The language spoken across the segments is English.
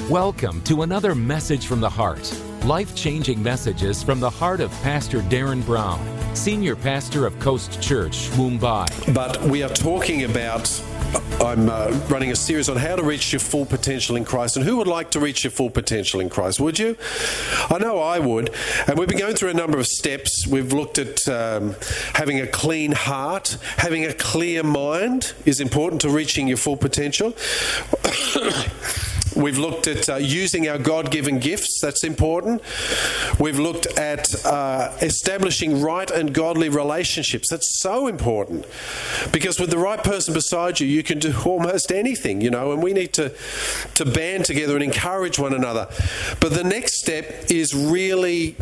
Welcome to another Message from the Heart. Life-changing messages from the heart of Pastor Darren Brown, Senior Pastor of Coast Church, Mumbai. But we are talking about, I'm running a series on how to reach your full potential in Christ. And who would like to reach your full potential in Christ? Would you? I know I would. And we've been going through a number of steps. We've looked at having a clean heart, having a clear mind is important to reaching your full potential. We've looked at using our God-given gifts. That's important. We've looked at establishing right and godly relationships. That's so important. Because with the right person beside you, you can do almost anything, you know, and we need to band together and encourage one another. But the next step is really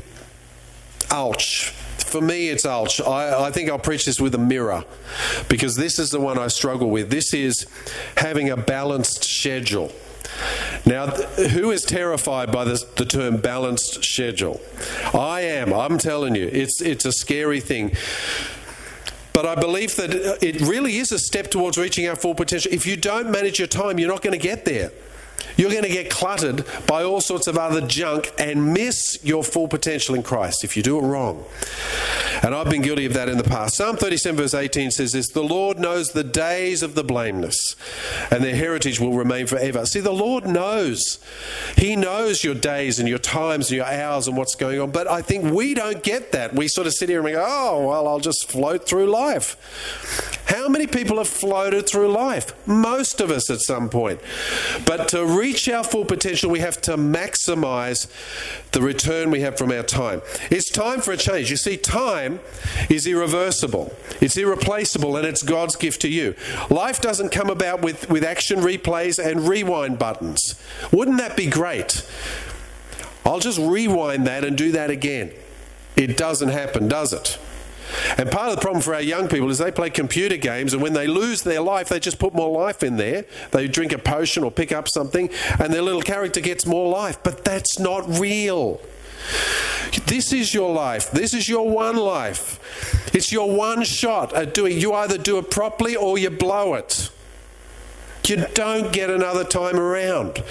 ouch. For me, it's ouch. I think I'll preach this with a mirror because this is the one I struggle with. This is having a balanced schedule. Now, who is terrified by the term balanced schedule? I am. I'm telling you, it's a scary thing. But I believe that it really is a step towards reaching our full potential. If you don't manage your time, you're not going to get there. You're going to get cluttered by all sorts of other junk and miss your full potential in Christ if you do it wrong. And I've been guilty of that in the past. Psalm 37 verse 18 says this, "The Lord knows the days of the blameless, and their heritage will remain forever." See, the Lord knows. He knows your days and your times and your hours and what's going on. But I think we don't get that. We sort of sit here and we go, oh, well, I'll just float through life. How many people have floated through life? Most of us at some point. But to reach our full potential, we have to maximize the return we have from our time. It's time for a change. You see, time is irreversible. It's irreplaceable, and it's God's gift to you. Life doesn't come about with action replays and rewind buttons. Wouldn't that be great? I'll just rewind that and do that again. It doesn't happen, does it? And part of the problem for our young people is they play computer games, and when they lose their life, they just put more life in there. They drink a potion or pick up something, and their little character gets more life. But that's not real. This is your life. This is your one life. It's your one shot at doing. You either do it properly or you blow it. You don't get another time around.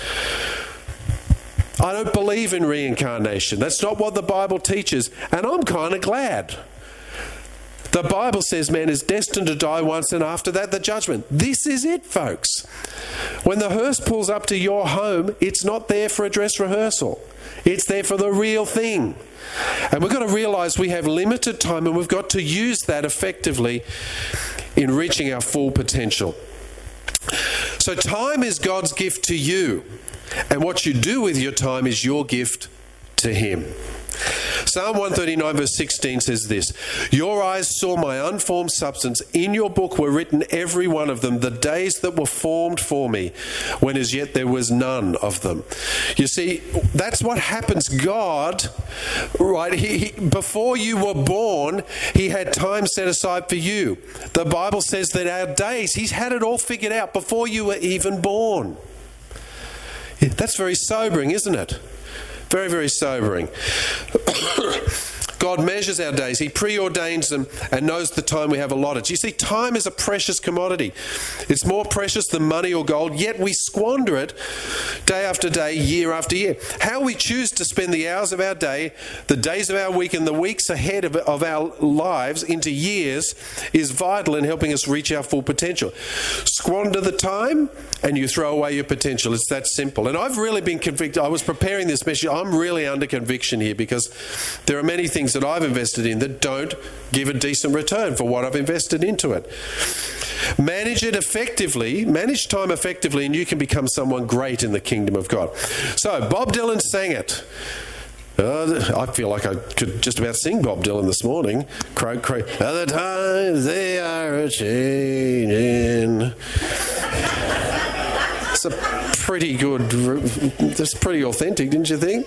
I don't believe in reincarnation. That's not what the Bible teaches, and I'm kind of glad. The Bible says man is destined to die once, and after that, the judgment. This is it, folks. When the hearse pulls up to your home, it's not there for a dress rehearsal. It's there for the real thing. And we've got to realize we have limited time, and we've got to use that effectively in reaching our full potential. So time is God's gift to you, and what you do with your time is your gift to Him. Psalm 139 verse 16 says this, "Your eyes saw my unformed substance. In your book were written every one of them, the days that were formed for me, when as yet there was none of them." You see, that's what happens. God, right, he before you were born, He had time set aside for you. The Bible says that our days, He's had it all figured out before you were even born. That's very sobering, isn't it? Very, very sobering. God measures our days. He preordains them and knows the time we have allotted. You see, time is a precious commodity. It's more precious than money or gold, yet we squander it day after day, year after year. How we choose to spend the hours of our day, the days of our week, and the weeks ahead of our lives into years is vital in helping us reach our full potential. Squander the time and you throw away your potential. It's that simple. And I've really been convicted. I was preparing this message. I'm really under conviction here because there are many things that I've invested in that don't give a decent return for what I've invested into it. Manage it effectively, manage time effectively, and you can become someone great in the kingdom of God. So, Bob Dylan sang it. I feel like I could just about sing Bob Dylan this morning. Croak, croak. Other times they are a-changing. It's a pretty good, that's pretty authentic, didn't you think?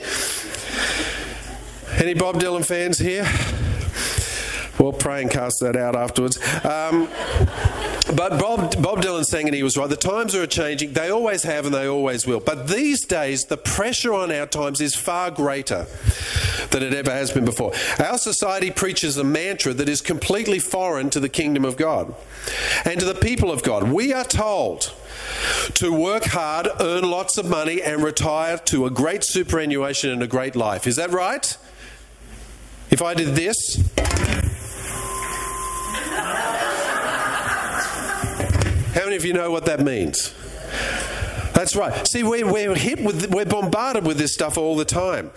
Any Bob Dylan fans here? Well, pray and cast that out afterwards. But Bob Dylan sang, and he was right, the times are changing. They always have and they always will. But these days, the pressure on our times is far greater than it ever has been before. Our society preaches a mantra that is completely foreign to the kingdom of God and to the people of God. We are told to work hard, earn lots of money, and retire to a great superannuation and a great life. Is that right? If I did this... How many of you know what that means? That's right. See, we're bombarded with this stuff all the time.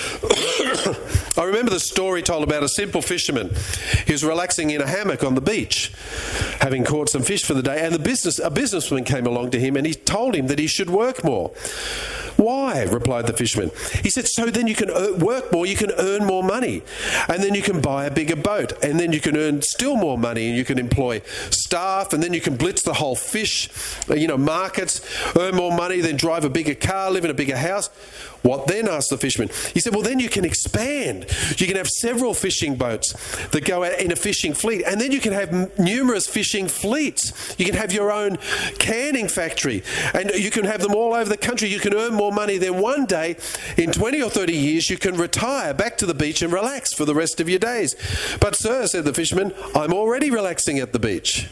I remember the story told about a simple fisherman. He was relaxing in a hammock on the beach, having caught some fish for the day, and a businessman came along to him and he told him that he should work more. Why? Replied the fisherman. He said, so then you can work more, you can earn more money, and then you can buy a bigger boat, and then you can earn still more money, and you can employ staff, and then you can blitz the whole fish, markets, earn more money, then drive a bigger car, live in a bigger house. What then? Asked the fisherman. He said, well, then you can expand. You can have several fishing boats that go out in a fishing fleet, and then you can have numerous fishing fleets. You can have your own canning factory, and you can have them all over the country. You can earn more money. Then one day, in 20 or 30 years, you can retire back to the beach and relax for the rest of your days. But sir, said the fisherman, I'm already relaxing at the beach.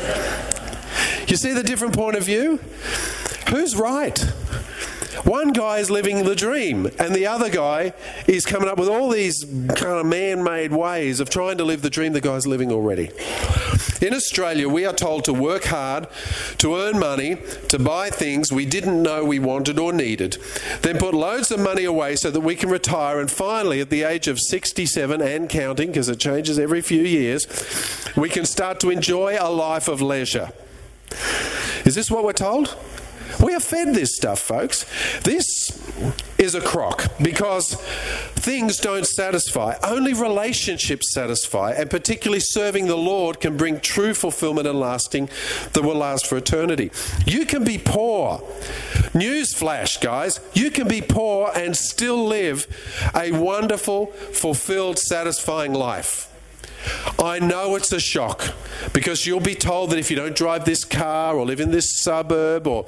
You see the different point of view? Who's right? One guy is living the dream, and the other guy is coming up with all these kind of man-made ways of trying to live the dream the guy's living already. In Australia, we are told to work hard, to earn money, to buy things we didn't know we wanted or needed, then put loads of money away so that we can retire, and finally, at the age of 67 and counting, because it changes every few years, we can start to enjoy a life of leisure. Is this what we're told? We are fed this stuff, folks. This is a crock because things don't satisfy. Only relationships satisfy, and particularly serving the Lord can bring true fulfillment and lasting that will last for eternity. You can be poor. Newsflash, guys. You can be poor and still live a wonderful, fulfilled, satisfying life. I know it's a shock because you'll be told that if you don't drive this car or live in this suburb or,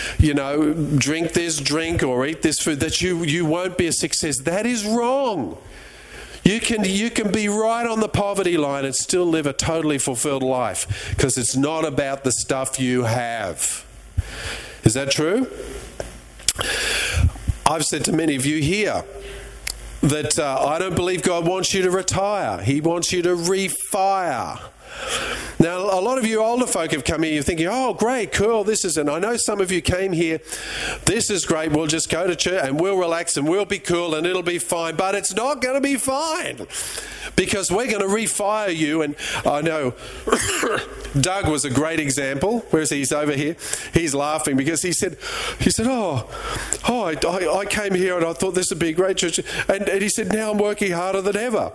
drink this drink or eat this food, that you won't be a success. That is wrong. You can be right on the poverty line and still live a totally fulfilled life because it's not about the stuff you have. Is that true? I've said to many of you here that I don't believe God wants you to retire. He wants you to refire. Now, a lot of you older folk have come here, you're thinking, oh, great, cool, and I know some of you came here, this is great, we'll just go to church and we'll relax and we'll be cool and it'll be fine, but it's not going to be fine because we're going to refire you. And I know Doug was a great example. Where is he? He's over here. He's laughing because he said, I came here and I thought this would be a great church. And he said, now I'm working harder than ever.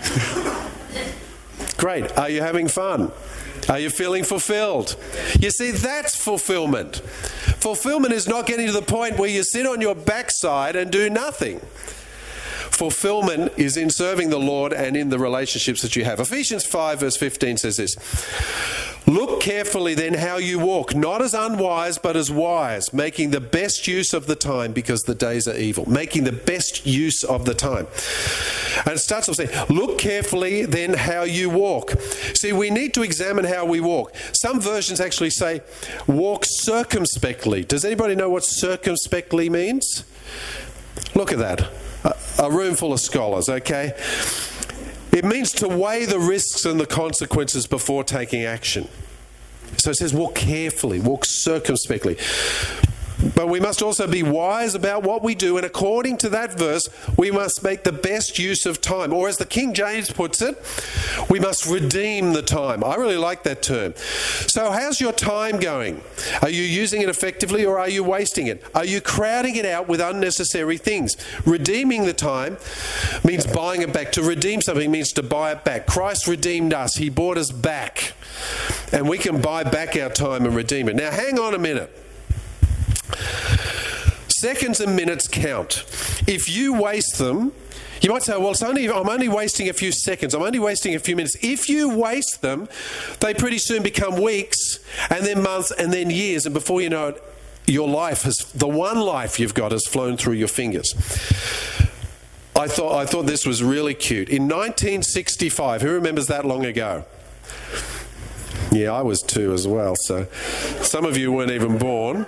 Great. Are you having fun? Are you feeling fulfilled? You see, that's fulfillment. Fulfillment is not getting to the point where you sit on your backside and do nothing. Fulfillment is in serving the Lord and in the relationships that you have. Ephesians 5 verse 15 says this. Look carefully then how you walk, not as unwise but as wise, making the best use of the time because the days are evil. Making the best use of the time. And it starts off saying, look carefully then how you walk. See, we need to examine how we walk. Some versions actually say, walk circumspectly. Does anybody know what circumspectly means? Look at that. A room full of scholars, okay? It means to weigh the risks and the consequences before taking action. So it says walk carefully, walk circumspectly. But we must also be wise about what we do, and according to that verse, we must make the best use of time. Or as the King James puts it, we must redeem the time. I really like that term. So how's your time going? Are you using it effectively or are you wasting it? Are you crowding it out with unnecessary things? Redeeming the time means buying it back. To redeem something means to buy it back. Christ redeemed us. He bought us back. And we can buy back our time and redeem it. Now hang on a minute. Seconds and minutes count. If you waste them, You might say, well, I'm only wasting a few seconds. I'm only wasting a few minutes. If you waste them, they pretty soon become weeks and then months and then years. And before you know it, the one life you've got has flown through your fingers. I thought this was really cute. In 1965, who remembers that long ago? Yeah, I was 2 as well, so some of you weren't even born.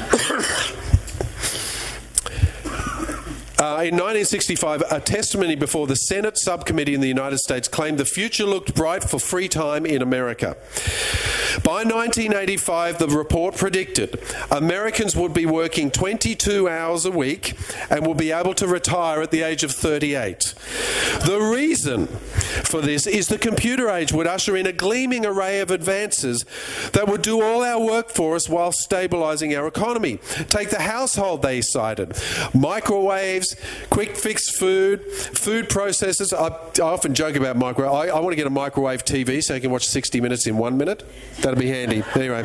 In 1965, a testimony before the Senate subcommittee in the United States claimed the future looked bright for free time in America. By 1985, the report predicted Americans would be working 22 hours a week and will be able to retire at the age of 38. The reason for this is the computer age would usher in a gleaming array of advances that would do all our work for us while stabilizing our economy. Take the household they cited. Microwaves, quick fix food processors. I often joke about microwave. I want to get a microwave TV so I can watch 60 Minutes in 1 minute. That'd be handy. Anyway.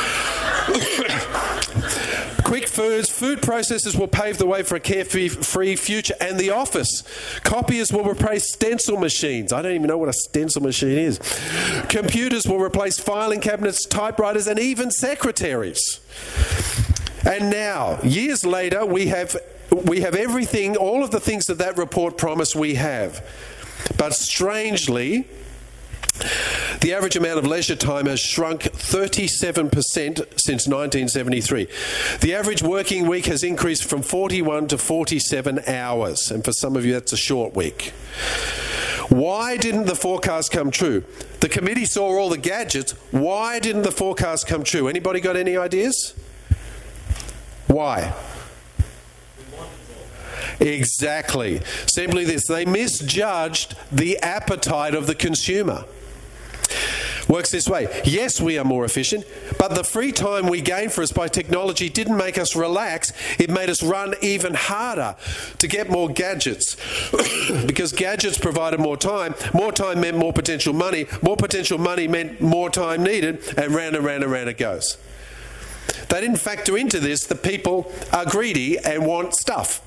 Quick foods, food processors will pave the way for a carefree future. And the office. Copiers will replace stencil machines. I don't even know what a stencil machine is. Computers will replace filing cabinets, typewriters, and even secretaries. And now, years later, we have everything, all of the things that report promised we have. But strangely, the average amount of leisure time has shrunk 37% since 1973. The average working week has increased from 41 to 47 hours. And for some of you, that's a short week. Why didn't the forecast come true? The committee saw all the gadgets. Why didn't the forecast come true? Anybody got any ideas? Why? Exactly. Simply this. They misjudged the appetite of the consumer. Works this way. Yes, we are more efficient, but the free time we gained for us by technology didn't make us relax. It made us run even harder to get more gadgets. Because gadgets provided more time meant more potential money meant more time needed, and round it goes. They didn't factor into this that people are greedy and want stuff.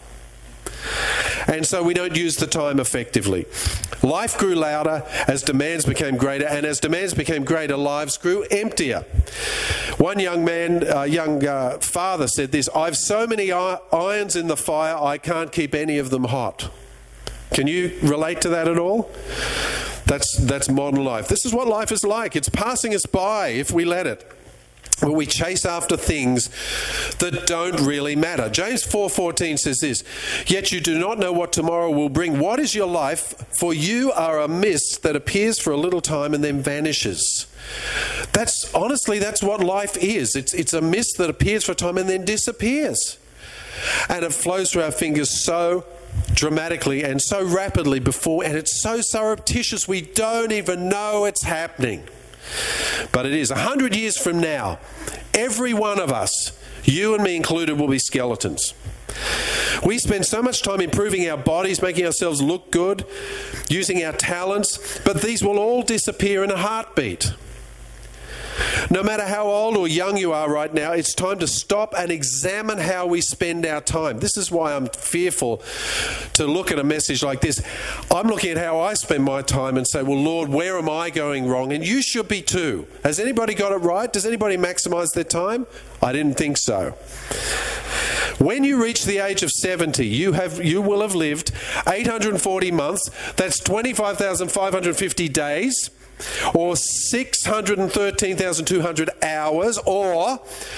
And so we don't use the time effectively. Life grew louder as demands became greater, and as demands became greater, lives grew emptier. One young father said this, "I've so many irons in the fire, I can't keep any of them hot." Can you relate to that at all? That's modern life. This is what life is like. It's passing us by if we let it. But we chase after things that don't really matter. James 4:14 says this, "Yet you do not know what tomorrow will bring. What is your life? For you are a mist that appears for a little time and then vanishes." That's what life is. It's a mist that appears for a time and then disappears. And it flows through our fingers so dramatically and so rapidly and it's so surreptitious we don't even know it's happening. But it is. 100 years from now, every one of us, you and me included, will be skeletons. We spend so much time improving our bodies, making ourselves look good, using our talents, but these will all disappear in a heartbeat. No matter how old or young you are right now, it's time to stop and examine how we spend our time. This is why I'm fearful to look at a message like this. I'm looking at how I spend my time and say, well, Lord, where am I going wrong? And you should be too. Has anybody got it right? Does anybody maximize their time? I didn't think so. When you reach the age of 70, you will have lived 840 months. That's 25,550 days. Or 613,200 hours, or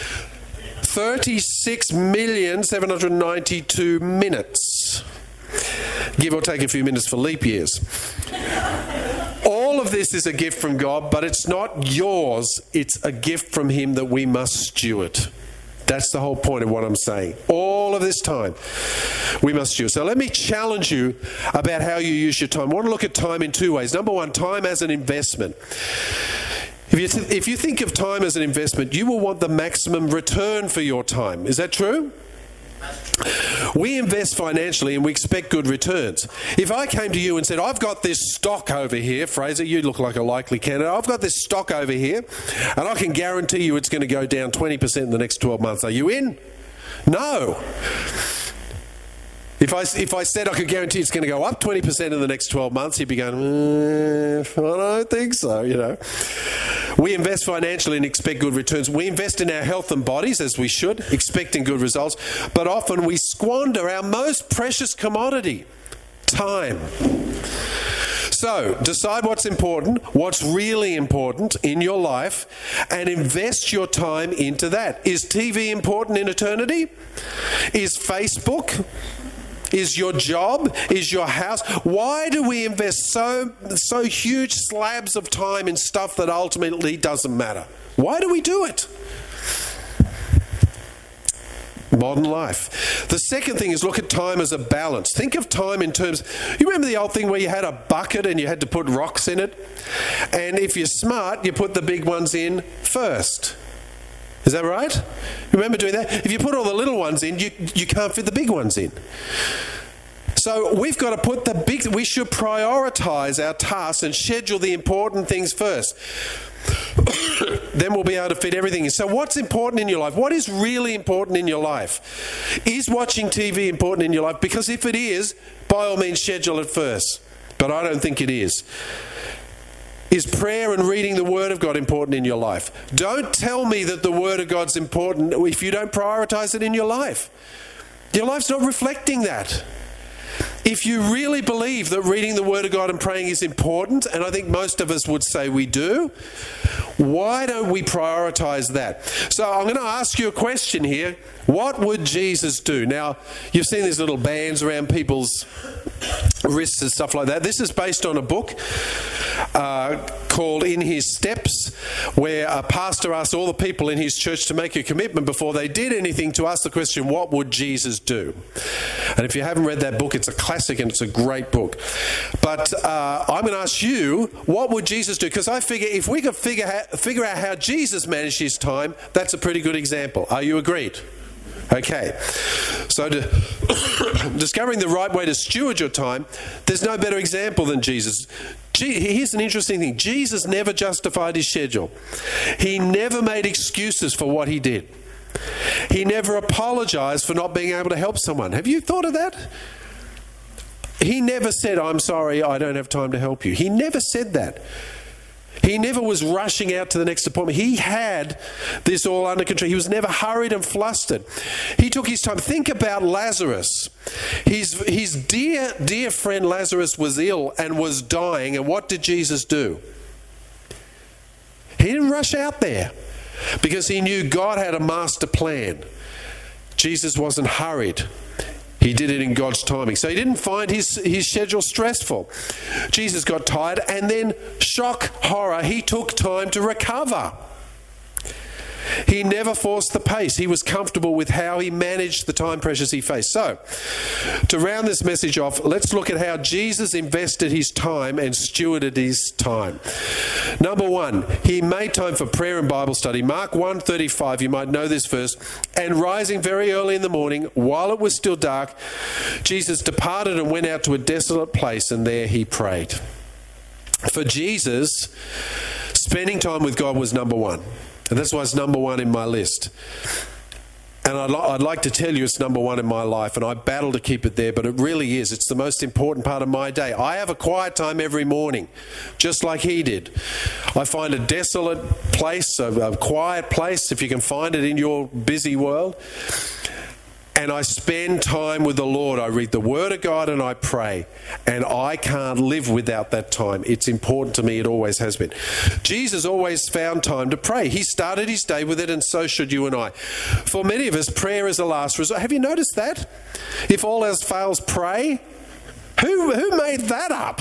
36,792 minutes. Give or take a few minutes for leap years. All of this is a gift from God, but it's not yours. It's a gift from Him that we must steward. That's the whole point of what I'm saying. All of this time, we must steward. So let me challenge you about how you use your time. I want to look at time in two ways. Number one, time as an investment. If you think of time as an investment, you will want the maximum return for your time. Is that true? We invest financially and we expect good returns. If I came to you and said, I've got this stock over here, Fraser, you look like a likely candidate. I've got this stock over here and I can guarantee you it's going to go down 20% in the next 12 months. Are you in? No. If I said I could guarantee it's going to go up 20% in the next 12 months, you'd be going, I don't think so, you know. We invest financially and expect good returns. We invest in our health and bodies, as we should, expecting good results. But often we squander our most precious commodity, time. So, decide what's important, what's really important in your life, and invest your time into that. Is TV important in eternity? Is Facebook? Is your job? Is your house? Why do we invest so huge slabs of time in stuff that ultimately doesn't matter? Why do we do it? Modern life. The second thing is look at time as a balance. Think of time in terms... You remember the old thing where you had a bucket and you had to put rocks in it? And if you're smart, you put the big ones in first. Is that right? You remember doing that? If you put all the little ones in, you can't fit the big ones in. So we've got to put the big... We should prioritise our tasks and schedule the important things first. Then we'll be able to fit everything in. So what's important in your life? What is really important in your life? Is watching TV important in your life? Because if it is, by all means schedule it first. But I don't think it is. Is prayer and reading the Word of God important in your life? Don't tell me that the Word of God's important if you don't prioritise it in your life. Your life's not reflecting that. If you really believe that reading the Word of God and praying is important, and I think most of us would say we do, why don't we prioritise that? So I'm going to ask you a question here. What would Jesus do? Now, you've seen these little bands around people's wrists and stuff like that. This is based on a book called In His Steps, where a pastor asked all the people in his church to make a commitment before they did anything to ask the question, what would Jesus do? And if you haven't read that book, it's a classic and it's a great book. But I'm going to ask you, what would Jesus do? Because I figure if we could figure out how Jesus managed his time, that's a pretty good example. Are you agreed? Okay, so discovering the right way to steward your time, there's no better example than Jesus. Here's an interesting thing. Jesus never justified his schedule. He never made excuses for what he did. He never apologized for not being able to help someone. Have you thought of that? He never said, I'm sorry, I don't have time to help you. He never said that. He never was rushing out to the next appointment. He had this all under control. He was never hurried and flustered. He took his time. Think about Lazarus. His dear friend Lazarus was ill and was dying. And what did Jesus do? He didn't rush out there because he knew God had a master plan. Jesus wasn't hurried. He did it in God's timing. So he didn't find his schedule stressful. Jesus got tired and then, shock, horror, he took time to recover. He never forced the pace. He was comfortable with how he managed the time pressures he faced. So, to round this message off, let's look at how Jesus invested his time and stewarded his time. Number one, he made time for prayer and Bible study. Mark 1:35, you might know this verse. And rising very early in the morning, while it was still dark, Jesus departed and went out to a desolate place, and there he prayed. For Jesus, spending time with God was number one. And that's why it's number one in my list. And I'd like to tell you it's number one in my life, and I battle to keep it there, but it really is. It's the most important part of my day. I have a quiet time every morning, just like he did. I find a desolate place, a quiet place, if you can find it in your busy world, and I spend time with the Lord. I read the Word of God and I pray. And I can't live without that time. It's important to me. It always has been. Jesus always found time to pray. He started his day with it, and so should you and I. For many of us, prayer is a last resort. Have you noticed that? If all else fails, pray. Who made that up?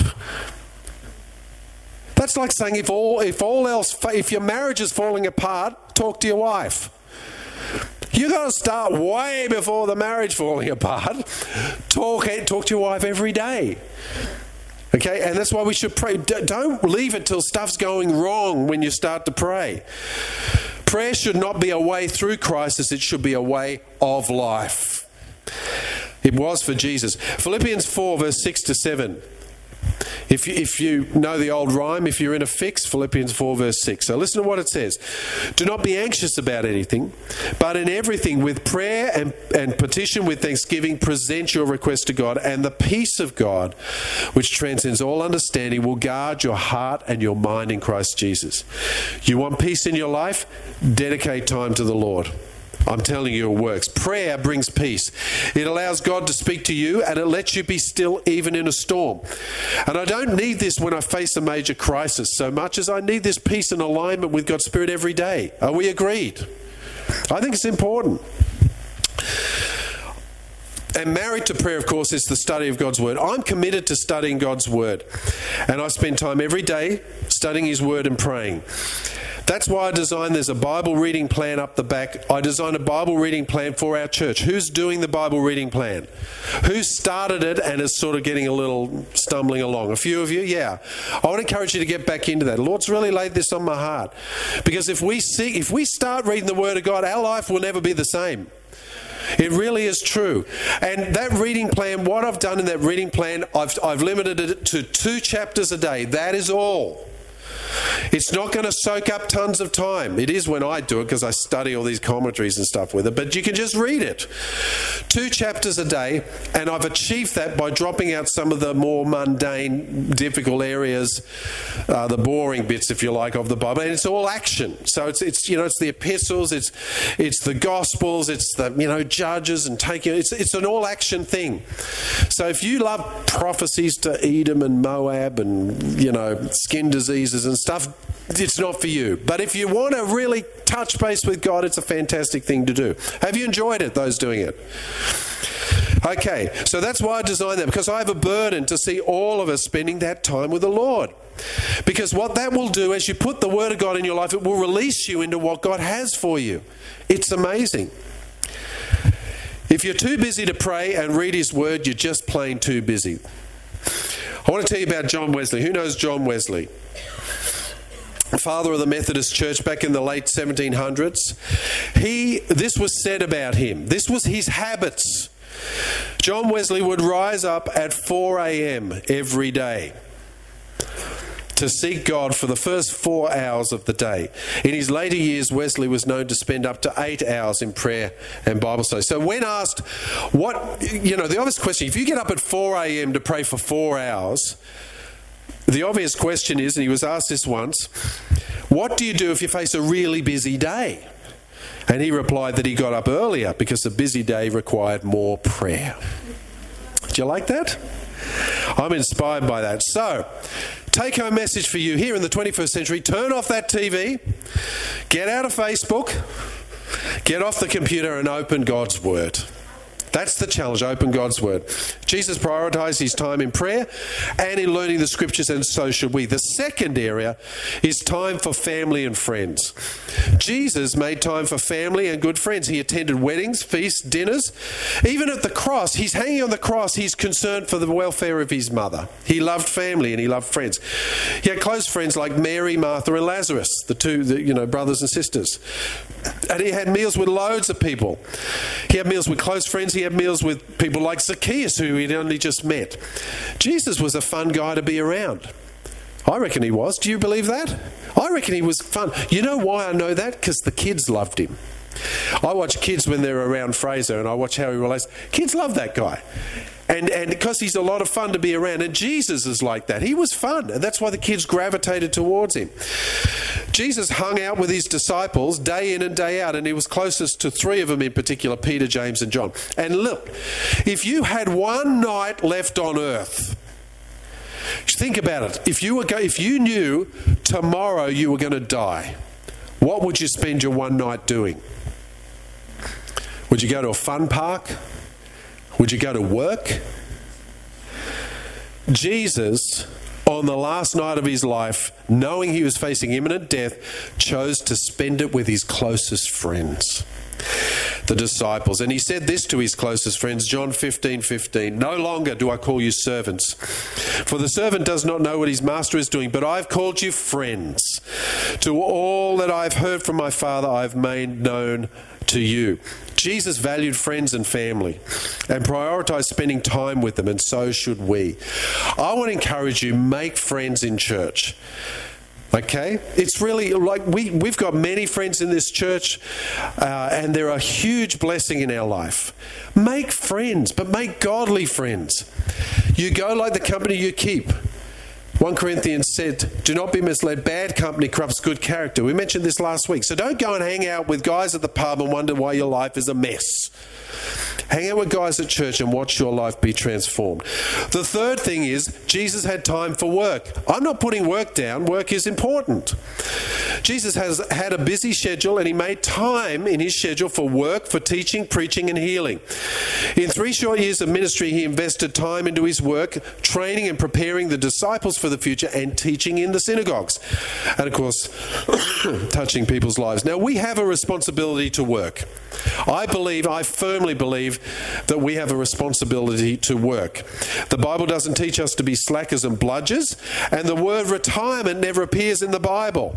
That's like saying if your marriage is falling apart, talk to your wife. You've got to start way before the marriage falling apart. Talk to your wife every day. Okay, and that's why we should pray. Don't leave it till stuff's going wrong when you start to pray. Prayer should not be a way through crisis. It should be a way of life. It was for Jesus. Philippians 4, verse 6 to 7. If you know the old rhyme, if you're in a fix, Philippians 4 verse 6. So listen to what it says. Do not be anxious about anything, but in everything with prayer and petition with thanksgiving, present your request to God, and the peace of God, which transcends all understanding, will guard your heart and your mind in Christ Jesus. You want peace in your life? Dedicate time to the Lord. I'm telling you, it works. Prayer brings peace. It allows God to speak to you, and it lets you be still even in a storm. And I don't need this when I face a major crisis so much as I need this peace and alignment with God's Spirit every day. Are we agreed? I think it's important. And married to prayer, of course, is the study of God's Word. I'm committed to studying God's Word. And I spend time every day studying His Word and praying. That's why I designed, there's a Bible reading plan up the back. I designed a Bible reading plan for our church. Who's doing the Bible reading plan? Who started it and is sort of getting a little stumbling along? A few of you? Yeah. I want to encourage you to get back into that. The Lord's really laid this on my heart. Because if we start reading the Word of God, our life will never be the same. It really is true. And that reading plan, what I've done in that reading plan, I've limited it to 2 chapters a day. That is all. It's not going to soak up tons of time. It is when I do it because I study all these commentaries and stuff with it, but you can just read it. 2 chapters a day, and I've achieved that by dropping out some of the more mundane, difficult areas, the boring bits, if you like, of the Bible, and it's all action. So it's the epistles, it's the Gospels, it's the Judges and taking. It's an all action thing. So if you love prophecies to Edom and Moab and skin diseases and stuff, it's not for you. But if you want to really touch base with God, it's a fantastic thing to do. Have you enjoyed it, those doing it? Okay, so that's why I designed that, because I have a burden to see all of us spending that time with the Lord. Because what that will do, as you put the Word of God in your life, it will release you into what God has for you. It's amazing. If you're too busy to pray and read His Word, you're just plain too busy. I want to tell you about John Wesley. Who knows John Wesley? Father of the Methodist Church back in the late 1700s. This was said about him. This was his habits. John Wesley would rise up at 4 a.m. every day to seek God for the first 4 hours of the day. In his later years, Wesley was known to spend up to 8 hours in prayer and Bible study. So when asked the obvious question, if you get up at 4 a.m. to pray for 4 hours, the obvious question is, and he was asked this once, what do you do if you face a really busy day? And he replied that he got up earlier because the busy day required more prayer. Do you like that? I'm inspired by that. So, take-home message for you here in the 21st century. Turn off that TV, get out of Facebook, get off the computer and open God's Word. That's the challenge, open God's Word. Jesus prioritized his time in prayer and in learning the Scriptures, and so should we. The second area is time for family and friends. Jesus made time for family and good friends. He attended weddings, feasts, dinners. Even at the cross, he's hanging on the cross, he's concerned for the welfare of his mother. He loved family and he loved friends. He had close friends like Mary, Martha, and Lazarus, the two brothers and sisters. And he had meals with loads of people. He had meals with close friends. He had meals with people like Zacchaeus, who he'd only just met. Jesus was a fun guy to be around. I reckon he was. Do you believe that? I reckon he was fun. You know why I know that? Because the kids loved him. I watch kids when they're around Fraser, and I watch how he relates. Kids love that guy. And because he's a lot of fun to be around. And Jesus is like that. He was fun. And that's why the kids gravitated towards him. Jesus hung out with his disciples day in and day out. And he was closest to 3 of them in particular, Peter, James and John. And look, if you had one night left on earth, think about it. If you knew tomorrow you were going to die, what would you spend your one night doing? Would you go to a fun park? Would you go to work? Jesus, on the last night of his life, knowing he was facing imminent death, chose to spend it with his closest friends, the disciples. And he said this to his closest friends, John 15:15, "No longer do I call you servants, for the servant does not know what his master is doing, but I've called you friends. To all that I've heard from my Father, I've made known to you. Jesus valued friends and family and prioritized spending time with them, and so should we. I want to encourage you, make friends in church. Okay? It's really like we've got many friends in this church, and they're a huge blessing in our life. Make friends, but make godly friends. You go like the company you keep. 1 Corinthians said, do not be misled. Bad company corrupts good character. We mentioned this last week. So don't go and hang out with guys at the pub and wonder why your life is a mess. Hang out with guys at church and watch your life be transformed. The third thing is Jesus had time for work. I'm not putting work down. Work is important. Jesus has had a busy schedule, and he made time in his schedule for work, for teaching, preaching, and healing. In 3 short years of ministry, he invested time into his work, training and preparing the disciples for the future, and teaching in the synagogues. And of course, touching people's lives. Now, we have a responsibility to work. I firmly believe that we have a responsibility to work. The Bible doesn't teach us to be slackers and bludgers, and the word retirement never appears in the Bible.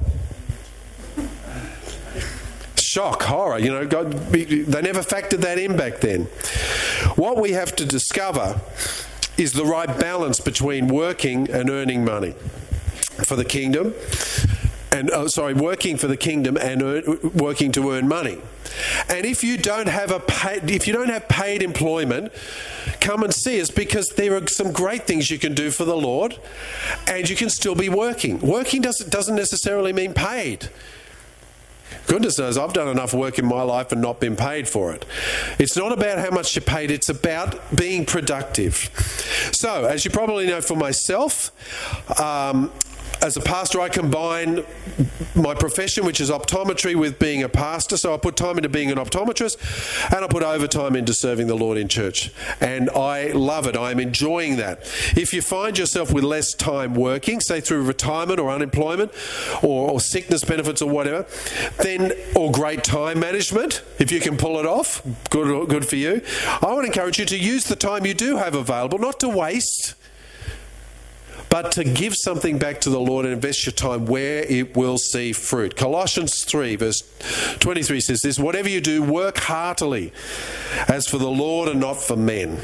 Shock, horror, God, they never factored that in back then. What we have to discover is the right balance between working and earning money for the kingdom, working for the kingdom and working to earn money. And if you don't have paid employment, come and see us, because there are some great things you can do for the Lord, and you can still be working. Working doesn't necessarily mean paid. Goodness knows I've done enough work in my life and not been paid for it. It's not about how much you're paid, it's about being productive. So, as you probably know for myself, as a pastor, I combine my profession, which is optometry, with being a pastor. So I put time into being an optometrist, and I put overtime into serving the Lord in church. And I love it. I'm enjoying that. If you find yourself with less time working, say through retirement or unemployment or sickness benefits or whatever, or great time management, if you can pull it off, good for you. I want to encourage you to use the time you do have available, not to waste, but to give something back to the Lord and invest your time where it will see fruit. Colossians 3 verse 23 says this: whatever you do, work heartily as for the Lord and not for men.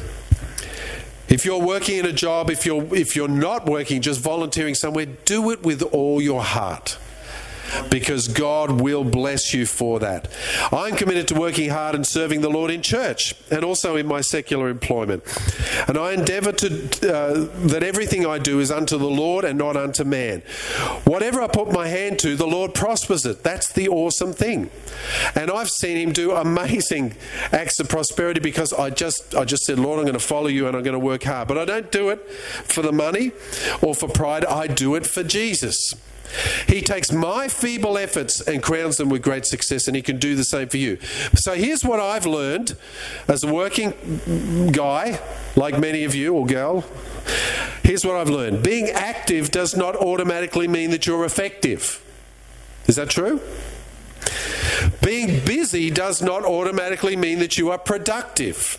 If you're working in a job, if you're not working, just volunteering somewhere, do it with all your heart, because God will bless you for that. I'm committed to working hard and serving the Lord in church and also in my secular employment. And I endeavour that everything I do is unto the Lord and not unto man. Whatever I put my hand to, the Lord prospers it. That's the awesome thing. And I've seen him do amazing acts of prosperity because I just said, Lord, I'm going to follow you and I'm going to work hard. But I don't do it for the money or for pride. I do it for Jesus. He takes my feeble efforts and crowns them with great success, and he can do the same for you. So here's what I've learned as a working guy, like many of you, or girl. Here's what I've learned. Being active does not automatically mean that you're effective. Is that true? Being busy does not automatically mean that you are productive.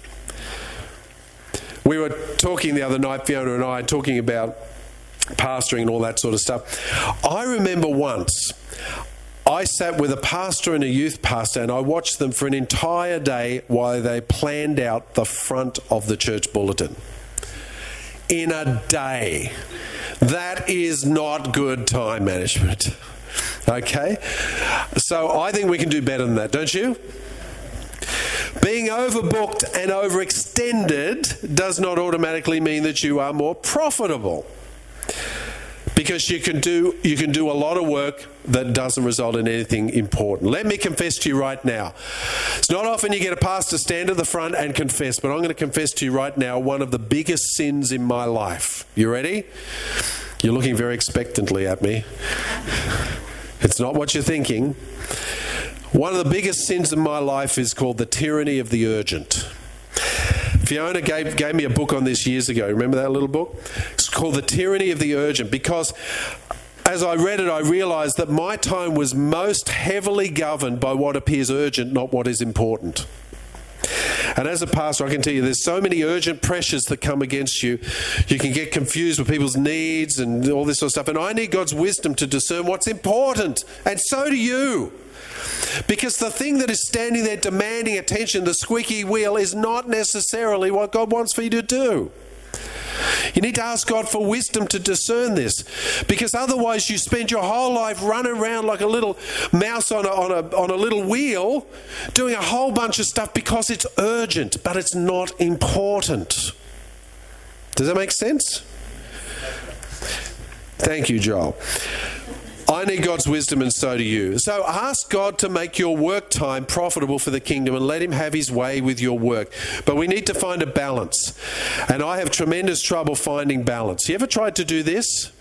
We were talking the other night, Fiona and I, talking about pastoring and all that sort of stuff. I remember once I sat with a pastor and a youth pastor, and I watched them for an entire day while they planned out the front of the church bulletin. In a day. That is not good time management. Okay? So I think we can do better than that, don't you? Being overbooked and overextended does not automatically mean that you are more profitable. Because you can do a lot of work that doesn't result in anything important. Let me confess to you right now. It's not often you get a pastor stand at the front and confess, but I'm going to confess to you right now one of the biggest sins in my life. You ready? You're looking very expectantly at me. It's not what you're thinking. One of the biggest sins in my life is called the tyranny of the urgent. Fiona gave me a book on this years ago. Remember that little book? It's called The Tyranny of the Urgent, because as I read it, I realised that my time was most heavily governed by what appears urgent, not what is important. And as a pastor, I can tell you there's so many urgent pressures that come against you. You can get confused with people's needs and all this sort of stuff. And I need God's wisdom to discern what's important. And so do you. Because the thing that is standing there demanding attention, the squeaky wheel, is not necessarily what God wants for you to do. You need to ask God for wisdom to discern this, because otherwise you spend your whole life running around like a little mouse on a little wheel, doing a whole bunch of stuff because it's urgent, but it's not important. Does that make sense? Thank you, Joel. I need God's wisdom, and so do you. So ask God to make your work time profitable for the kingdom and let him have his way with your work. But we need to find a balance. And I have tremendous trouble finding balance. You ever tried to do this?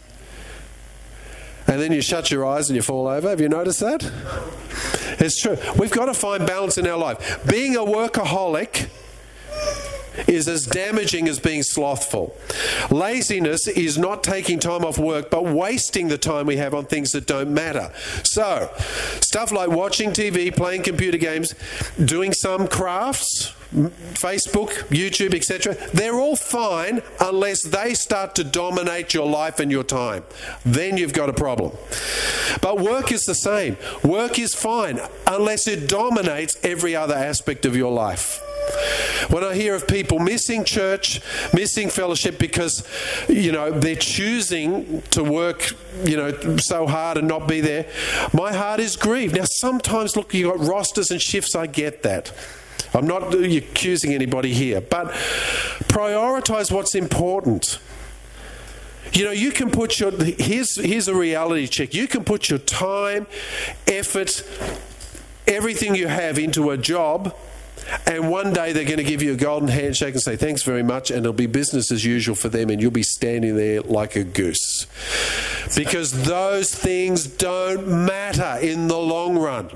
And then you shut your eyes and you fall over? Have you noticed that? It's true. We've got to find balance in our life. Being a workaholic is as damaging as being slothful. Laziness is not taking time off work, but wasting the time we have on things that don't matter. So, stuff like watching TV, playing computer games, doing some crafts, Facebook, YouTube, etc., they're all fine unless they start to dominate your life and your time. Then you've got a problem. But work is the same. Work is fine unless it dominates every other aspect of your life. When I hear of people missing church, missing fellowship because, they're choosing to work, so hard and not be there, my heart is grieved. Now, sometimes, look, you've got rosters and shifts, I get that. I'm not accusing anybody here, but prioritise what's important. You can put here's a reality check. You can put your time, effort, everything you have into a job, and one day they're going to give you a golden handshake and say, thanks very much, and it'll be business as usual for them, and you'll be standing there like a goose. Because those things don't matter in the long run.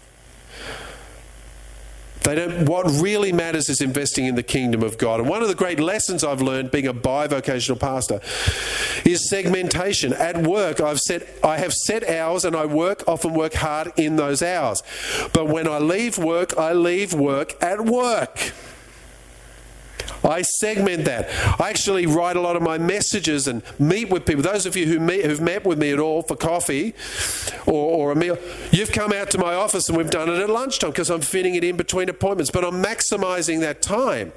What really matters is investing in the kingdom of God. And one of the great lessons I've learned being a bivocational pastor is segmentation. At work, I have set hours, and I often work hard in those hours. But when I leave work at work. I segment that. I actually write a lot of my messages and meet with people. Those of you who've met with me at all for coffee or a meal, you've come out to my office and we've done it at lunchtime because I'm fitting it in between appointments. But I'm maximising that time.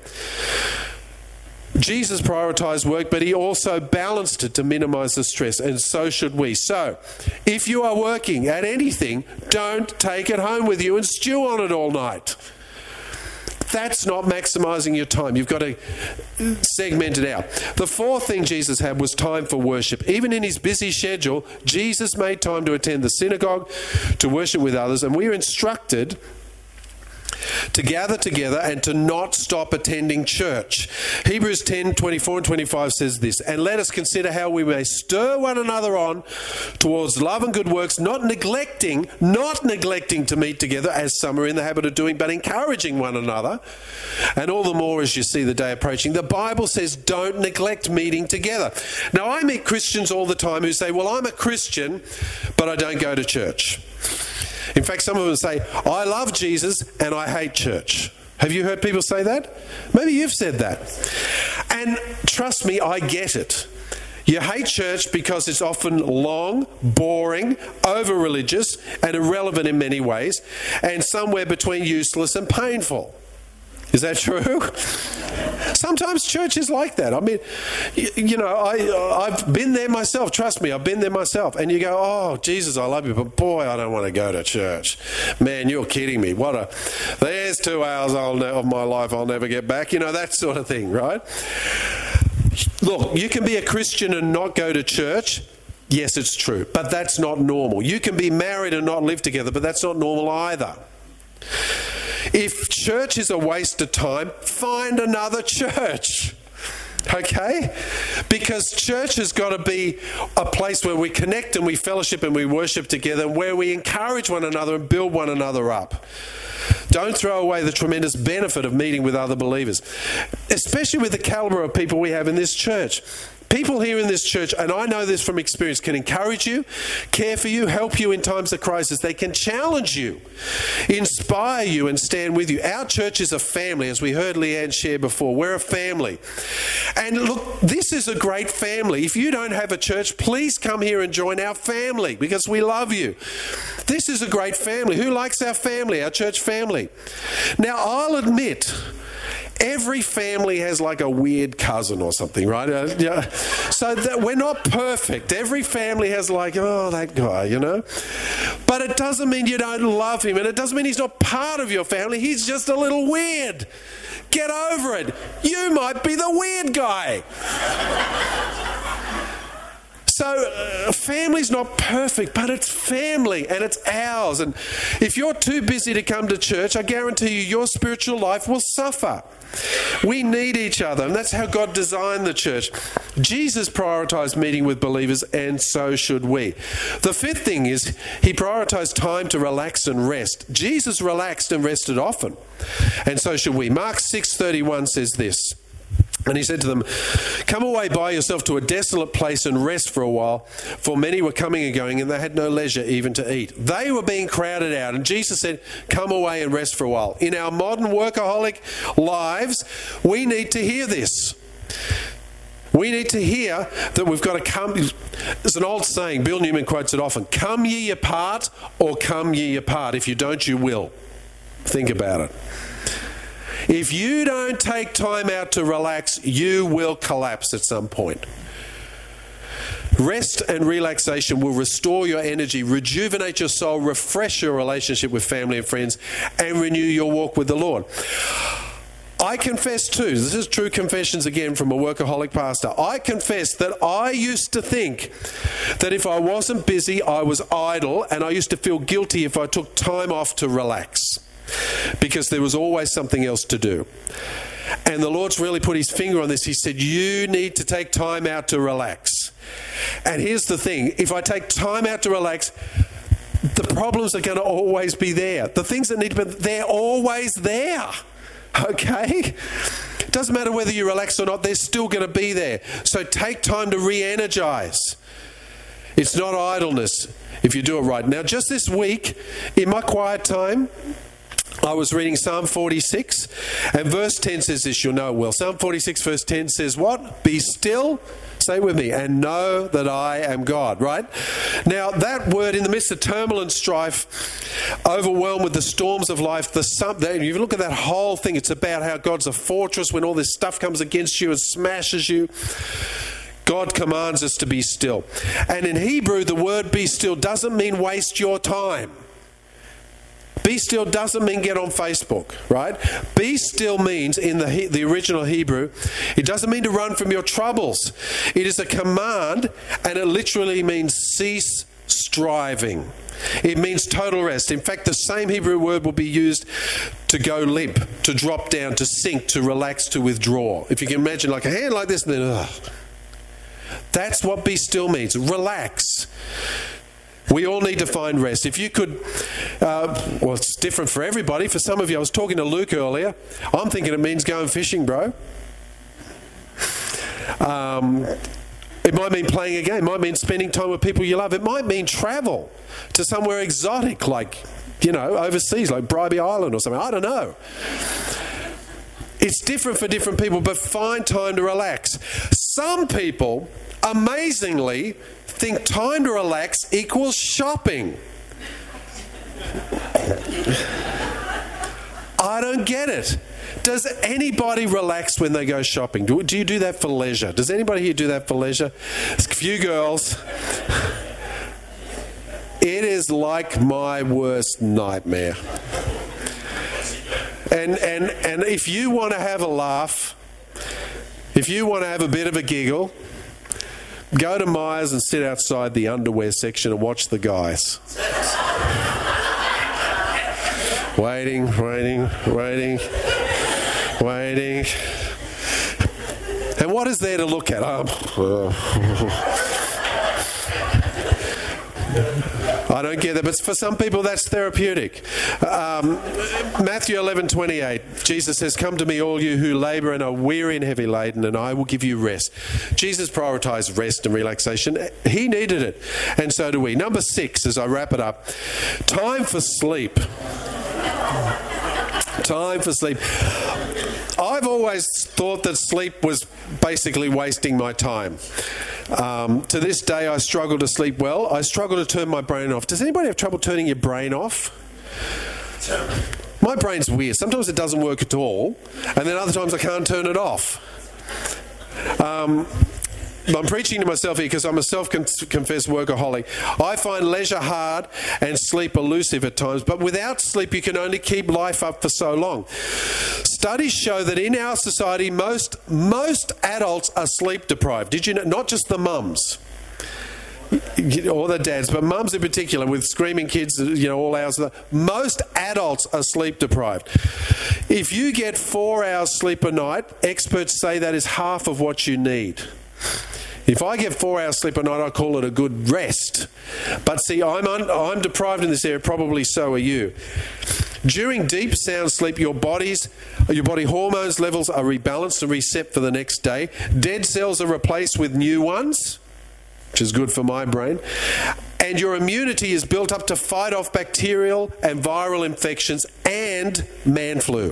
Jesus prioritised work, but he also balanced it to minimise the stress, and so should we. So, if you are working at anything, don't take it home with you and stew on it all night. That's not maximising your time. You've got to segment it out. The fourth thing Jesus had was time for worship. Even in his busy schedule, Jesus made time to attend the synagogue, to worship with others, and we're instructed to gather together and to not stop attending church. Hebrews 10:24 and 25 says this, and let us consider how we may stir one another on towards love and good works, not neglecting to meet together as some are in the habit of doing, but encouraging one another, and all the more as you see the day approaching. The Bible says don't neglect meeting together. Now, I meet Christians all the time who say, well, I'm a Christian, but I don't go to church. In fact, some of them say, I love Jesus and I hate church. Have you heard people say that? Maybe you've said that. And trust me, I get it. You hate church because it's often long, boring, over-religious, and irrelevant in many ways, and somewhere between useless and painful. Is that true? Sometimes church is like that. I mean, I've been there myself. Trust me, I've been there myself. And you go, oh, Jesus, I love you, but boy, I don't want to go to church. Man, you're kidding me. There's 2 hours of my life I'll never get back. That sort of thing, right? Look, you can be a Christian and not go to church. Yes, it's true, but that's not normal. You can be married and not live together, but that's not normal either. If church is a waste of time, find another church. Okay? Because church has got to be a place where we connect and we fellowship and we worship together, and where we encourage one another and build one another up. Don't throw away the tremendous benefit of meeting with other believers, especially with the caliber of people we have in this church. People here in this church, and I know this from experience, can encourage you, care for you, help you in times of crisis. They can challenge you, inspire you, and stand with you. Our church is a family, as we heard Leanne share before. We're a family. And look, this is a great family. If you don't have a church, please come here and join our family, because we love you. This is a great family. Who likes our family, our church family? Now, I'll admit, every family has like a weird cousin or something, right? So that we're not perfect. Every family has like, oh, that guy, you know? But it doesn't mean you don't love him, and it doesn't mean he's not part of your family. He's just a little weird. Get over it. You might be the weird guy. So family's not perfect, but it's family and it's ours. And if you're too busy to come to church, I guarantee you your spiritual life will suffer. We need each other, and that's how God designed the church. Jesus prioritized meeting with believers, and so should we. The fifth thing is he prioritized time to relax and rest. Jesus relaxed and rested often, and so should we. Mark 6:31 says this. And he said to them, "Come away by yourself to a desolate place and rest for a while, for many were coming and going, and they had no leisure even to eat." They were being crowded out, and Jesus said, "Come away and rest for a while." In our modern workaholic lives, we need to hear this. We need to hear that we've got to come. There's an old saying, Bill Newman quotes it often, "Come ye apart, or come ye apart. If you don't, you will." Think about it. If you don't take time out to relax, you will collapse at some point. Rest and relaxation will restore your energy, rejuvenate your soul, refresh your relationship with family and friends, and renew your walk with the Lord. I confess too, this is true confessions again from a workaholic pastor. I confess that I used to think that if I wasn't busy, I was idle, and I used to feel guilty if I took time off to relax, because there was always something else to do. And the Lord's really put his finger on this. He said, you need to take time out to relax. And here's the thing, if I take time out to relax, the problems are going to always be there. The things that need to be, they're always there. Okay? It doesn't matter whether you relax or not, they're still going to be there. So take time to re-energize. It's not idleness if you do it right. Now, just this week, in my quiet time, I was reading Psalm 46, and verse 10 says this, you'll know it well. Psalm 46 verse 10 says what? Be still, say it with me, and know that I am God, right? Now, that word, in the midst of turmoil and strife, overwhelmed with the storms of life, if you look at that whole thing, it's about how God's a fortress when all this stuff comes against you and smashes you. God commands us to be still. And in Hebrew, the word be still doesn't mean waste your time. Be still doesn't mean get on Facebook, right? Be still means, in the original Hebrew, it doesn't mean to run from your troubles. It is a command, and it literally means cease striving. It means total rest. In fact, the same Hebrew word will be used to go limp, to drop down, to sink, to relax, to withdraw. If you can imagine like a hand like this, and then, that's what be still means. Relax. We all need to find rest. If you could, well, it's different for everybody. For some of you, I was talking to Luke earlier. I'm thinking it means going fishing, bro. It might mean playing a game. It might mean spending time with people you love. It might mean travel to somewhere exotic, like, overseas, like Bribey Island or something. I don't know. It's different for different people, but find time to relax. Some people, amazingly, think time to relax equals shopping. I don't get it. Does anybody relax when they go shopping? Do you do that for leisure? Does anybody here do that for leisure? There's a few girls. It is like my worst nightmare. And if you want to have a laugh, if you want to have a bit of a giggle, go to Myers and sit outside the underwear section and watch the guys. Waiting. And what is there to look at? I don't get that, but for some people that's therapeutic. Matthew 11:28, Jesus says, "Come to me, all you who labour and are weary and heavy laden, and I will give you rest." Jesus prioritised rest and relaxation. He needed it, and so do we. Number 6, as I wrap it up, time for sleep. Time for sleep. I've always thought that sleep was basically wasting my time. To this day, I struggle to sleep well. I struggle to turn my brain off. Does anybody have trouble turning your brain off? My brain's weird. Sometimes it doesn't work at all, and then other times I can't turn it off. I'm preaching to myself here because I'm a self-confessed workaholic. I find leisure hard and sleep elusive at times, but without sleep you can only keep life up for so long. Studies show that in our society most adults are sleep deprived. Did you know? Not just the mums or the dads, but mums in particular with screaming kids, all hours of the... Most adults are sleep deprived. If you get 4 hours sleep a night, experts say that is half of what you need. If I get 4 hours sleep a night, I call it a good rest. But see, I'm deprived in this area, probably so are you. During deep sound sleep, your body hormones levels are rebalanced and reset for the next day. Dead cells are replaced with new ones, which is good for my brain. And your immunity is built up to fight off bacterial and viral infections and man flu.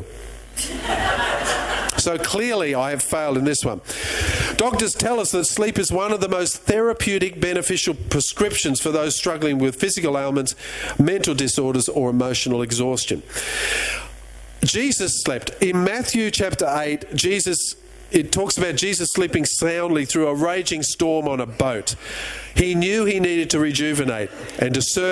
So clearly I have failed in this one. Doctors tell us that sleep is one of the most therapeutic, beneficial prescriptions for those struggling with physical ailments, mental disorders, or emotional exhaustion. Jesus slept. In Matthew chapter 8, it talks about Jesus sleeping soundly through a raging storm on a boat. He knew he needed to rejuvenate and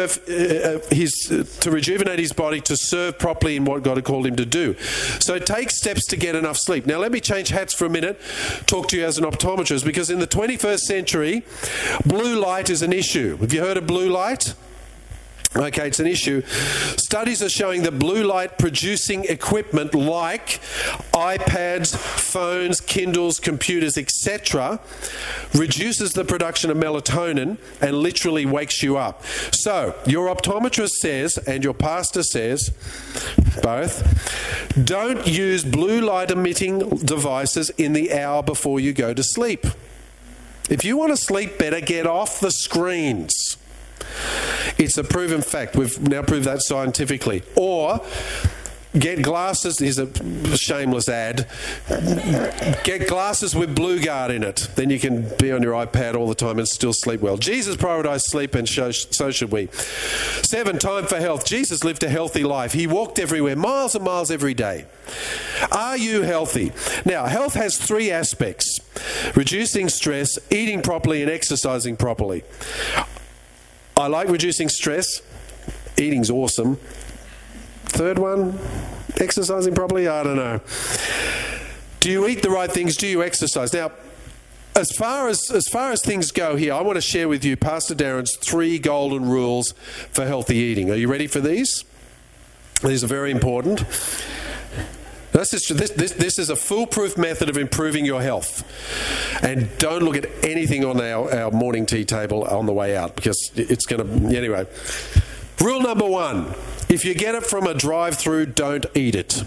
to rejuvenate his body to serve properly in what God had called him to do. So take steps to get enough sleep. Now let me change hats for a minute, talk to you as an optometrist, because in the 21st century, blue light is an issue. Have you heard of blue light? Okay, it's an issue. Studies are showing that blue light producing equipment like iPads, phones, Kindles, computers, etc. reduces the production of melatonin and literally wakes you up. So, your optometrist says, and your pastor says, both, don't use blue light emitting devices in the hour before you go to sleep. If you want to sleep better, get off the screens. It's a proven fact. We've now proved that scientifically. Or get glasses. Here's a shameless ad. Get glasses with Blue Guard in it. Then you can be on your iPad all the time and still sleep well. Jesus prioritized sleep, and so should we. 7, time for health. Jesus lived a healthy life. He walked everywhere, miles and miles every day. Are you healthy? Now, health has 3 aspects: reducing stress, eating properly, and exercising properly. I like reducing stress. Eating's awesome. Third one, exercising properly? I don't know. Do you eat the right things? Do you exercise? Now, as far as things go here, I want to share with you Pastor Darren's 3 golden rules for healthy eating. Are you ready for these? These are very important. This is a foolproof method of improving your health. And don't look at anything on our morning tea table on the way out, because it's going to... Anyway. Rule number 1. If you get it from a drive-through, don't eat it.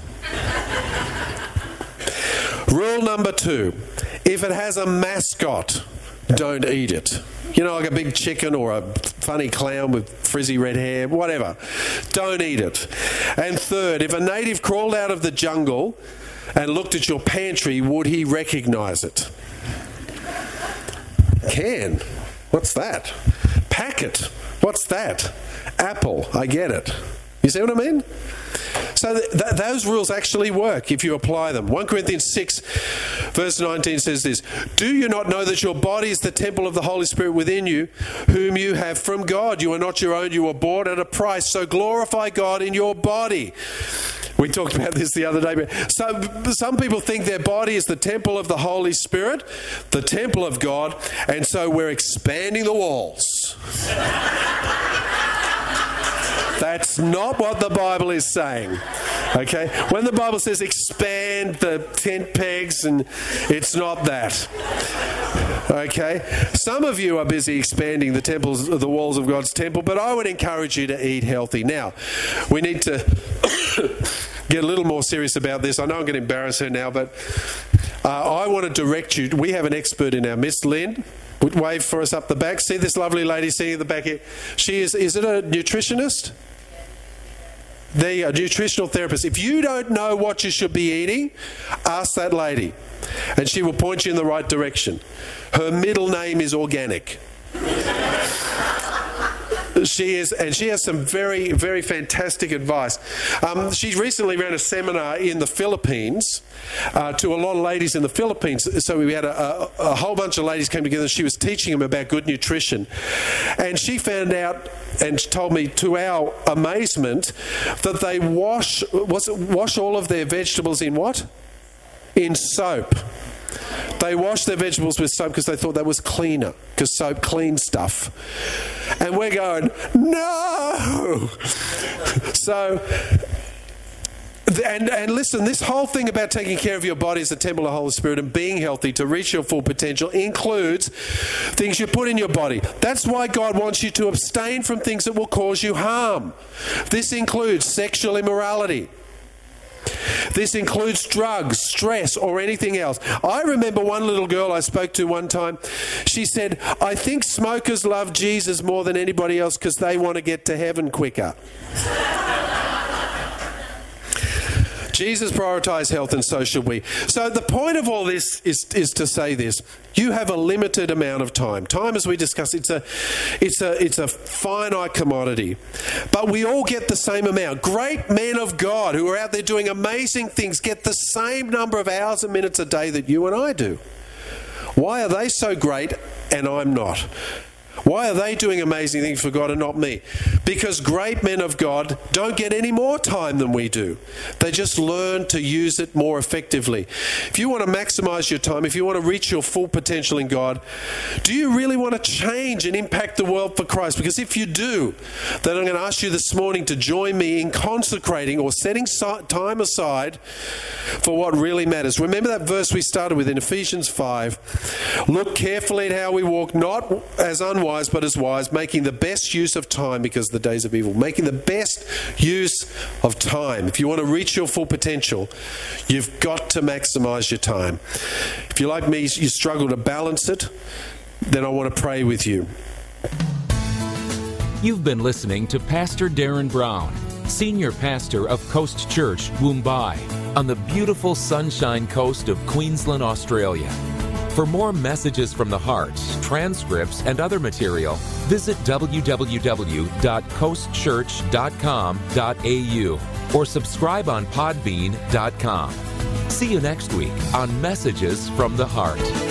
Rule number 2. If it has a mascot, don't eat it. Like a big chicken or a funny clown with frizzy red hair, whatever. Don't eat it. And third, if a native crawled out of the jungle and looked at your pantry, would he recognize it? Can. What's that? Packet. What's that? Apple. I get it. You see what I mean? So those rules actually work if you apply them. 1 Corinthians 6 verse 19 says this: do you not know that your body is the temple of the Holy Spirit within you, whom you have from God? You are not your own, you were bought at a price. So glorify God in your body. We talked about this the other day. But some people think their body is the temple of the Holy Spirit, the temple of God, and so we're expanding the walls. That's not what the Bible is saying. Okay? When the Bible says expand the tent pegs, and it's not that. Okay? Some of you are busy expanding the walls of God's temple, but I would encourage you to eat healthy. Now, we need to get a little more serious about this. I know I'm going to embarrass her now, but I want to direct you. We have an expert in our midst, Lynn. Would wave for us up the back. See this lovely lady sitting at the back here? She is it a nutritionist? There you go, nutritional therapist. If you don't know what you should be eating, ask that lady, and she will point you in the right direction. Her middle name is Organic. She has some very, very fantastic advice. She recently ran a seminar in the Philippines to a lot of ladies in the Philippines. So we had a whole bunch of ladies came together. She was teaching them about good nutrition. And she found out and told me, to our amazement, that they wash all of their vegetables in what? In soap. They wash their vegetables with soap because they thought that was cleaner, because soap cleans stuff. And we're going, no! So, and listen, this whole thing about taking care of your body as a temple of the Holy Spirit and being healthy to reach your full potential includes things you put in your body. That's why God wants you to abstain from things that will cause you harm. This includes sexual immorality. This includes drugs, stress, or anything else. I remember one little girl I spoke to one time. She said, I think smokers love Jesus more than anybody else because they want to get to heaven quicker. Jesus prioritized health, and so should we. So the point of all this is to say this. You have a limited amount of time. Time, as we discussed, it's a finite commodity. But we all get the same amount. Great men of God who are out there doing amazing things get the same number of hours and minutes a day that you and I do. Why are they so great and I'm not? Why are they doing amazing things for God and not me? Because great men of God don't get any more time than we do. They just learn to use it more effectively. If you want to maximize your time, if you want to reach your full potential in God, do you really want to change and impact the world for Christ? Because if you do, then I'm going to ask you this morning to join me in consecrating or setting time aside for what really matters. Remember that verse we started with in Ephesians 5. Look carefully at how we walk, not as unwise, but as wise, making the best use of time because the days of evil. Making the best use of time. If you want to reach your full potential, you've got to maximize your time. If you're like me, you struggle to balance it, then I want to pray with you. You've been listening to Pastor Darren Brown, Senior Pastor of Coast Church, Mumbai, on the beautiful Sunshine Coast of Queensland, Australia. For more messages from the heart, transcripts, and other material, visit www.coastchurch.com.au or subscribe on podbean.com. See you next week on Messages from the Heart.